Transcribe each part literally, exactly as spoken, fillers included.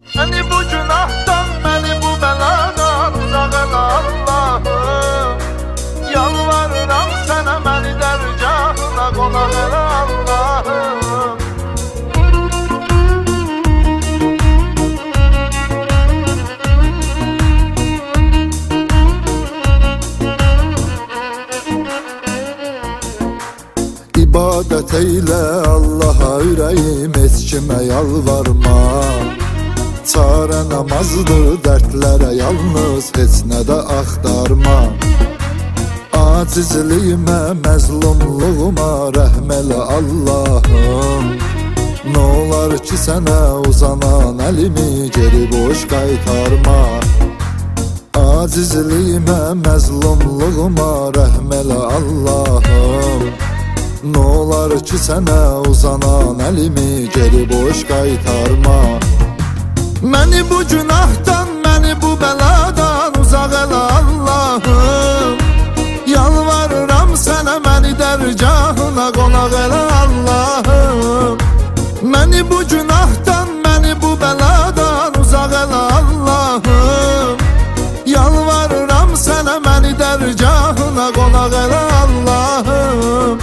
Beni bu günahdan, beni bu beladan uzak el Allah'ım. Yalvarıram sana, beni dergahına konak el Allah'ım. İbadet eyle Allah'a ürəyim, heç kimə yalvarma. Çarə namazdır dərdlərə yalnız, heç nə də axtarma. Acizliyimə, məzlumluğuma rəhm elə Allahım. Nə olar ki sənə uzanan əlimi geri boş qaytarma. Acizliyimə, məzlumluğuma rəhm elə Allahım. Nə olar ki sənə uzanan əlimi geri boş qaytarma. Məni bu günahdan, məni bu bəladan uzaq el Allahım. Yalvarıram sənə, məni dərgahına qonaq el Allahım. Məni bu günahdan, məni bu bəladan uzaq el Allahım. Yalvarıram sənə, məni dərgahına qonaq el Allahım.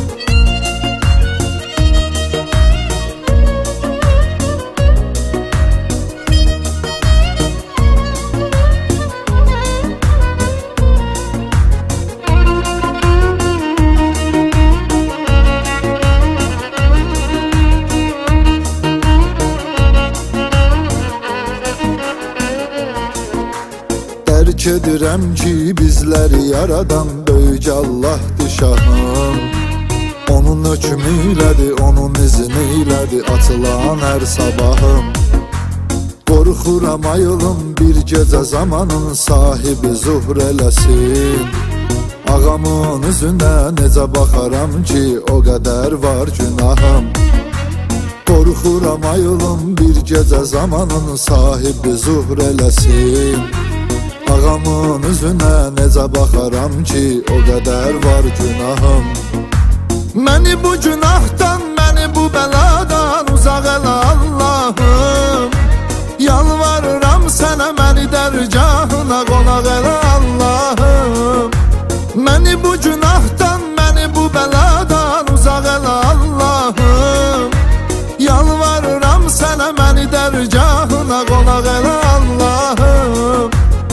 Dərk edirəm ki bizləri yaradan böyük Allahdır şahım. Onun hökmü ilədir, onun izni ilədir açılan hər sabahım. Qorxuram ayılım bir gecə zamanın sahibi zuhr eləsin. Ağamın üzünə necə baxaram ki o qədər var günahım. Qorxuram ayılım bir gecə zamanın sahibi zuhr eləsin. Ağamın üzünə necə baxaram ki o qədər var günahım. Məni bu günahdan, məni bu bəladan uzaq el Allahım. Yalvarıram sənə, məni dərgahına qonaq el Allahım. Məni bu günahdan, məni bu bəladan uzaq el Allahım. Yalvarıram sənə, məni dərgahına qonaq el Allahım.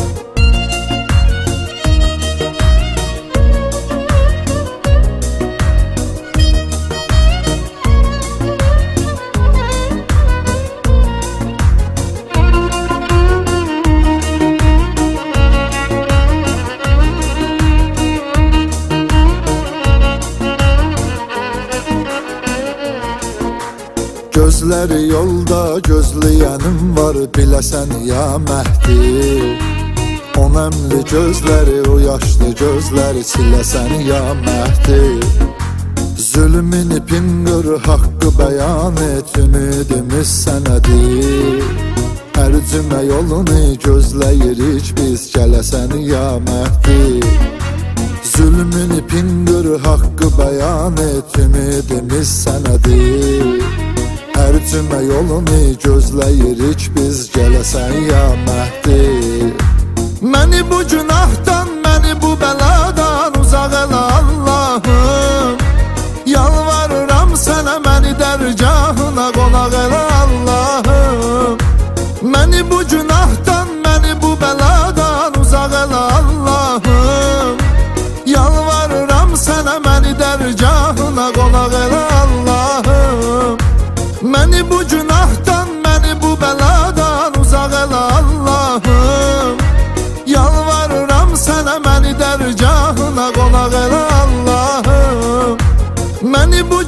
Gözləri yolda gözləyənim var, biləsən ya Məhdi. O nəmli gözləri, o yaşlı gözləri siləsən ya Məhdi. Zülmün ipin qır, haqqı bəyan et, ümidimiz sənədir. Hər cümə yolunu gözləyirik biz, gələsən ya Məhdi. Zülmün ipin qır, haqqı bəyan et, ümidimiz sənədir. Hər cümə yolunu gözləyirik biz, gələsən ya Məhdi. Məni bu günahdan, məni bu bəladan uzaq el Allahım. Yalvarıram sənə, məni dərgahına qonaq el Allahım. Məni bu günahdan, məni bu bəladan uzaq el Allahım. Yalvarıram sənə, məni dərgahına qonaq el Allahım. Məni bu günahdan, məni bu bəladan uzaq el Allahım. Yalvarıram sənə, məni dərgahına qonaq el Allahım. Məni bu